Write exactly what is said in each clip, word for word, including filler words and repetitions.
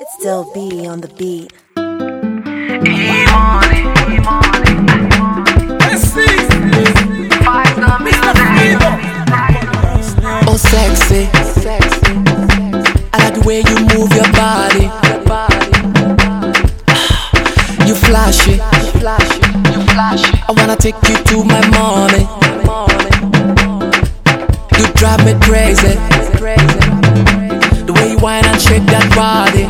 It's still B on the beat. E-money, E-money. Five the music. Oh sexy, I like the way you move your body. You flashy, I wanna take you to my mommy. You drive me crazy, the way you whine and shake that body.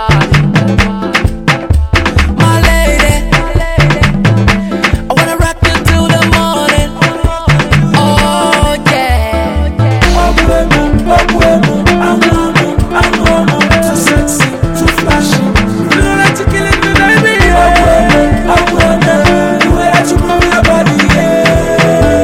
My lady, I wanna rock you till the morning. Oh yeah. I'm too sexy, too flashy. You don't like to kill it, baby. I'm the way that you move your body, yeah.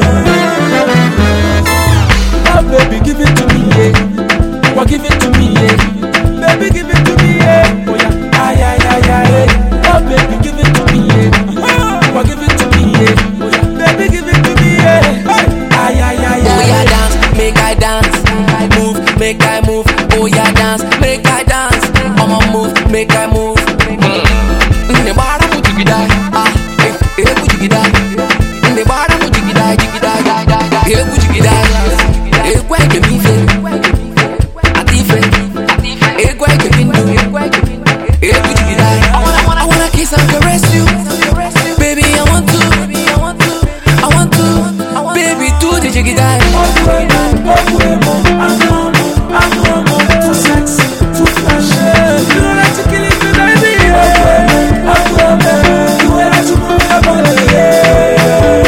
Oh baby, give it to me, yeah. Oh, give it to me, yeah. Baby, give it to me, yeah. Oh yeah, ay ay ay ay. Oh baby, give it to me, yeah. Oh, give it to me, yeah. Oh yeah, baby, give it to me, yeah. Ay ay ay ay. Oh yeah, dance, make I dance. Move, make I move. Oh yeah, dance, make I dance. I'ma move, make I move. Ne bara mu jigi dai, ah, eh, eh mu jigi dai. Ne bara mu jigi dai, jigi dai, dai dai dai. Eh mu jigi dai, eh gwa ke mi fe, ati fe, eh gwa ke mi do, eh mu jigi dai. I wanna, I wanna kiss and caress you, baby I want to, I want to, baby do the jigi dai. Too sexy, too flashy. You don't like to kill it, baby. I'm the way that you move your body, yeah.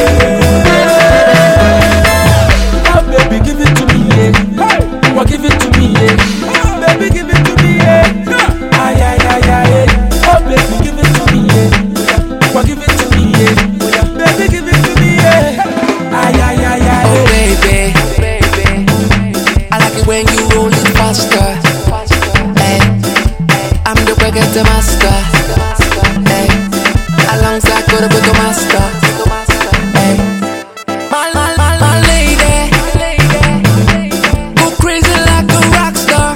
Oh baby, give it to me, yeah. Oh, give it to me, yeah. Baby, give it to me, yeah. Ay ay ay ay. Oh baby, give it to me, yeah. Oh, give it to me, yeah. Baby, give it to me, yeah. Ay ay ay ay. Oh baby, I like it when you roll it faster. Hey, I'm the reggae master. Hey, alongside go with the master. Hey, my my my my lady, go crazy like a rock star.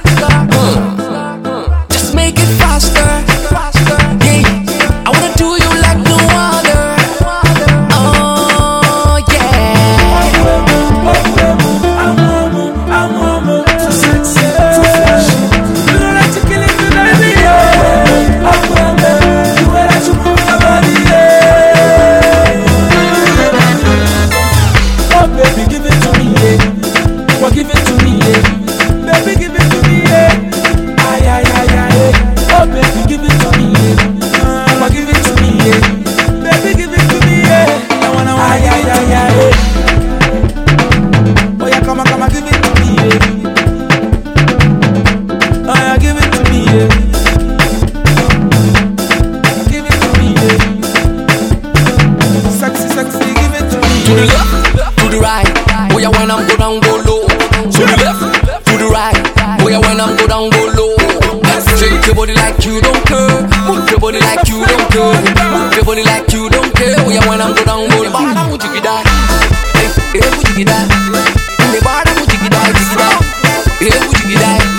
Mm. Just make it faster. Yeah, I wanna do you like no other. Oh yeah. Too sexy, too flashy. You don't like to kill it, baby. I'm the way that you move your body, yeah. Oh baby, give it to me, yeah. Oh, give it to me, yeah. Baby, give it to me, yeah. Ay ay ay ay. Oh baby, give it to me, yeah. Oh, give it to me, yeah. Baby, give it to me, yeah. I wanna ay ay ay ay. Oh yeah, come on, come on, give it to me, yeah. Oh yeah, give it to me, yeah. Give it to me, yeah. Sexy, sexy, give it to me. To the left, to the right. Oh yeah, when I'm go down, go low. To the left, to the right. Oh yeah, when I'm go down, go low. Shake your body like you don't care. Move your body like you don't care. Move your body like you don't care. Oh yeah, when I'm go down, go low. Bada mu jigi dai, eh, eh mu jigi dai. Ne bada mu jigi dai, jigi dai, eh mu jigi dai.